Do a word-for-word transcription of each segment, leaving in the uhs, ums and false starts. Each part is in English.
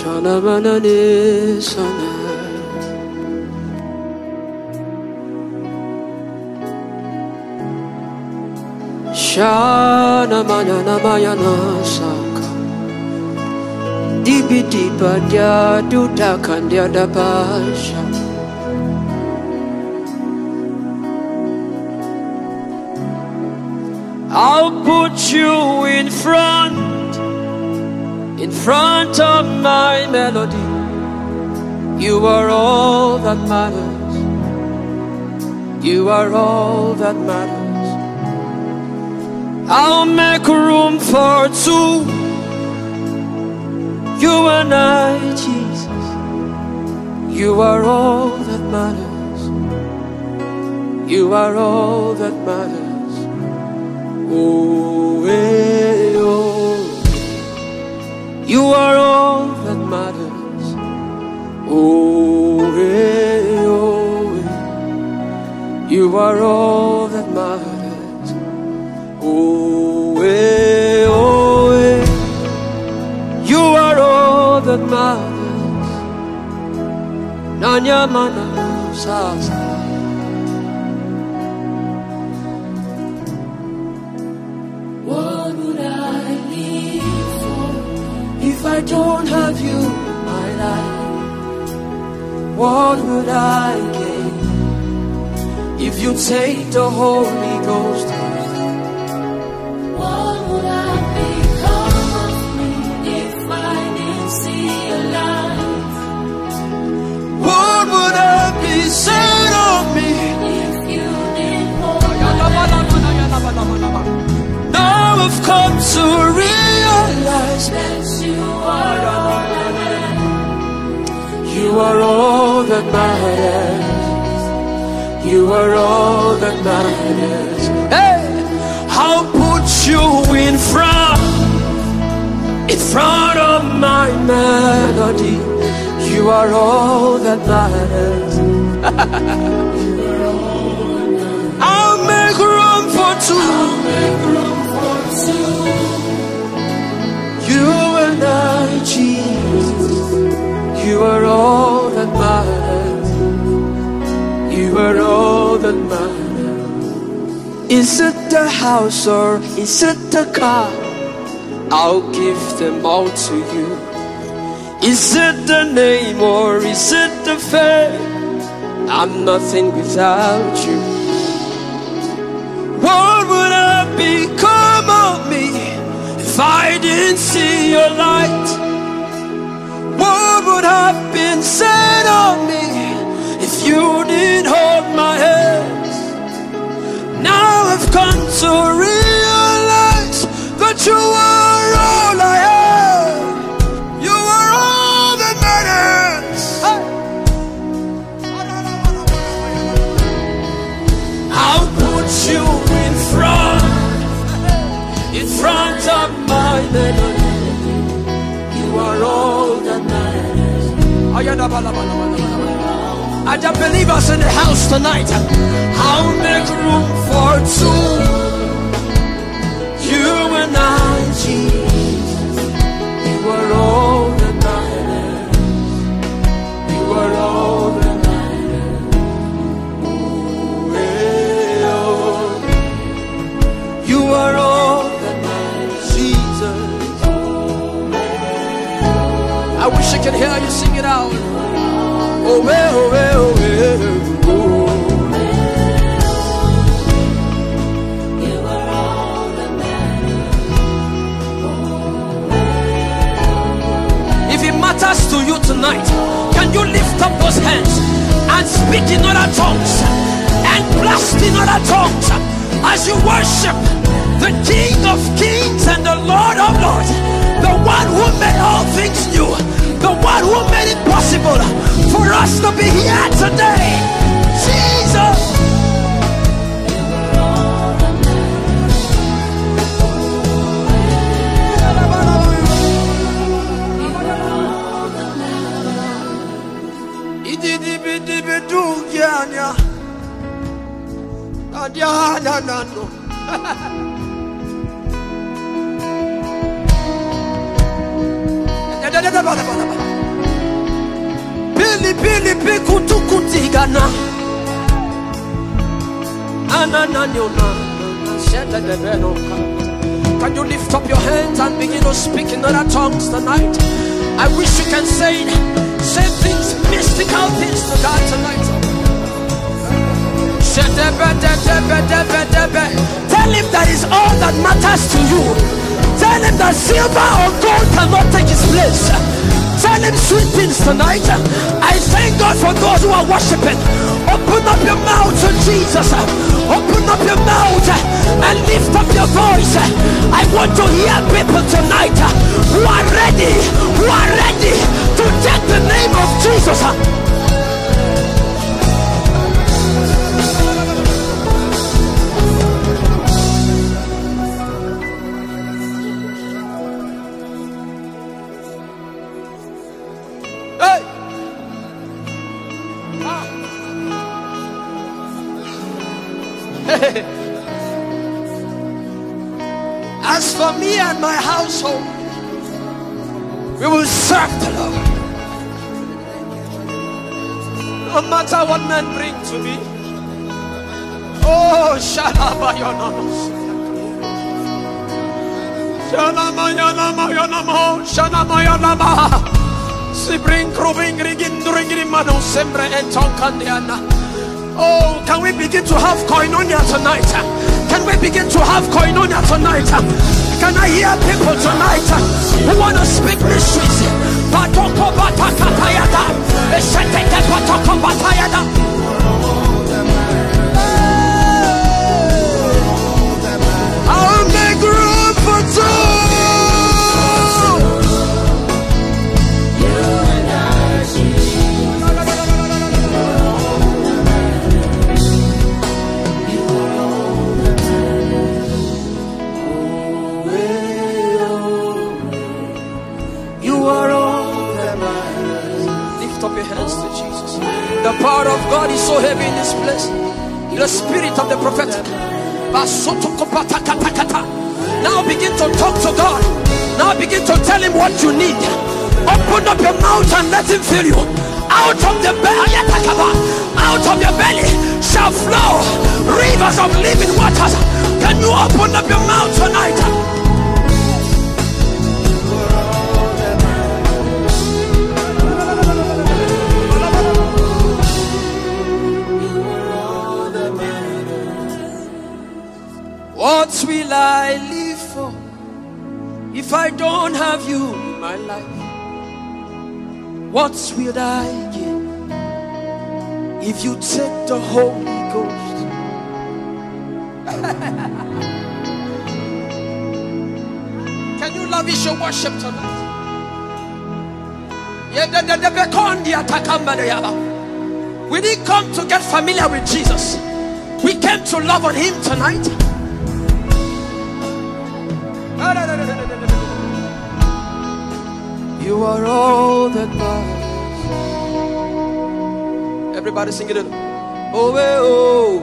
Shanamanani Sana. Shana Manana Mayana Saka. Dibi Diba Dia Duda Kandia Dabasha. I'll put you in front, in front of my melody. You are all that matters. You are all that matters. I'll make room for two. You and I, Jesus. You are all that matters. You are all that matters. Oh, eh, oh. You are all that matters. Oh, eh, oh, eh. You are all that matters. Oh, eh, oh, eh. You are all that matters. Nanya mana sasa. What would I live for if I don't have you in my life? What would I gain if you take the Holy Ghost? What would I become of me if I didn't see your light? What would I be said of me if you didn't hold my hand? Now I've come to realize that you are all that matters. You are all that matters. You are all that matters. Hey, I'll put you in front, in front of my melody. You are all that matters. I'll make room for two. I'll make room for two. You and I, Jesus. You are all that matters. You are all that matters. Is it the house or is it the car? I'll give them all to you. Is it the name or is it the fame? I'm nothing without you. What would have become of me if I didn't see your light? What would have been said of me if you didn't hold my hands? Now I've come to realize that you are all I have. You are all that matters. I'll put you in front, in front of my melody. You are all that matters. I just believe us in the house tonight. I'll make room for two. You and I, Jesus. You are all that matters. You are all that matters. Oh, eh, oh. You are all that matters, Jesus. I wish I could hear you sing it out. Oh, eh, oh, eh, oh, eh, oh. You are all that matters. If it matters to you tonight, can you lift up those hands and speak in other tongues and blast in other tongues as you worship the King of Kings and the Lord of Lords, the one who made all things new, the one who made it possible for us to be here today. Jesus. Pili pili piku tukutigana. Can you lift up your hands and begin to speak in other tongues tonight? I wish you can say it. Say things, mystical things to God tonight. Tell him that is all that matters to you. Tell him that silver or gold cannot take his place. Tell him sweet things tonight. I thank God for those who are worshiping. Open up your mouth to Jesus. Open up your mouth and lift up your voice. I want to hear people tonight who are ready, who are ready to take the name of Jesus. As for me and my household, we will serve the Lord. No matter what men bring to me. Oh, Shalabayonamus. Shalamayanamayanamo. Shalamayanama. Sibring Krubing Rigin Duringrimano Sembre and Tonkandiana. Oh, can we begin to have koinonia tonight? Can we begin to have koinonia tonight? Can I hear people tonight who want to speak mysteries? Patoko batakatayada. Esheteke patoko batayada. I'll make room for two. The power of God is so heavy in this place. The spirit of the prophetic. Now begin to talk to God. Now begin to tell him what you need. Open up your mouth and let him fill you. Out of the belly, out of your belly shall flow rivers of living waters. Can you open up your mouth tonight? What will I live for if I don't have you in my life? What will I give if you take the Holy Ghost? Can you lavish your worship tonight? We didn't come to get familiar with Jesus. We came to love on him tonight. You are all that matters. Everybody sing it. Oh, oh, oh.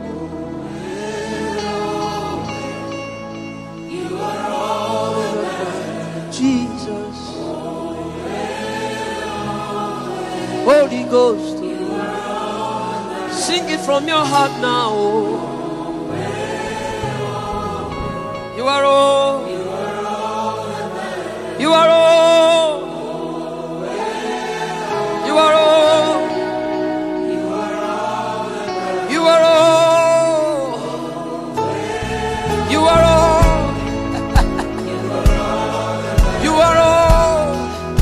You are all that matters. Jesus. Holy Ghost. Sing it from your heart now. You are all. You are all. You are all. You are all. You are all. You are all.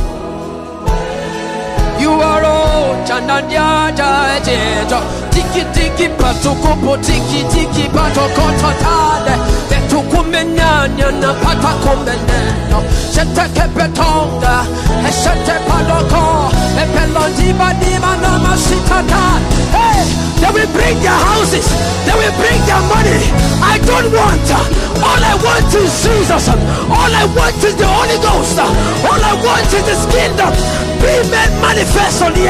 You are all. Chananya jajejo. Tiki tiki patukupo tiki tiki patokototade. Tukumenyanya na pata kumeneno. Shete kepetonga, shete paloko, epelondi badima na masitata. Hey, they will bring their houses, they will bring their money. I don't want. All I want is Jesus. All I want is the Holy Ghost. All I want is His kingdom. Be made manifest on the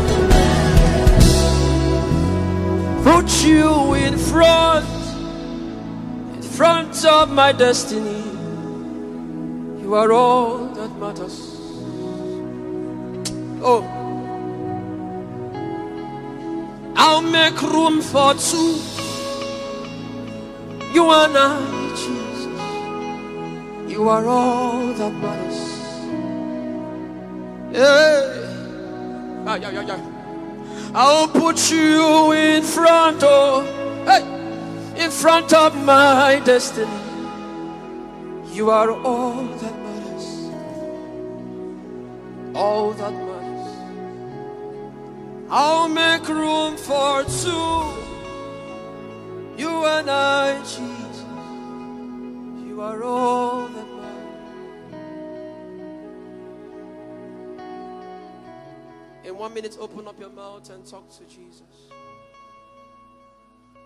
earth. Put you in front. Front of my destiny, you are all that matters. Oh, I'll make room for two. You and I, Jesus. You are all that matters. Yeah. Ah, yeah, yeah, yeah. I'll put you in front of, hey, in front of my destiny. You are all that matters. All that matters. I'll make room for two. You and I, Jesus. You are all that matters. In one minute, open up your mouth and talk to Jesus.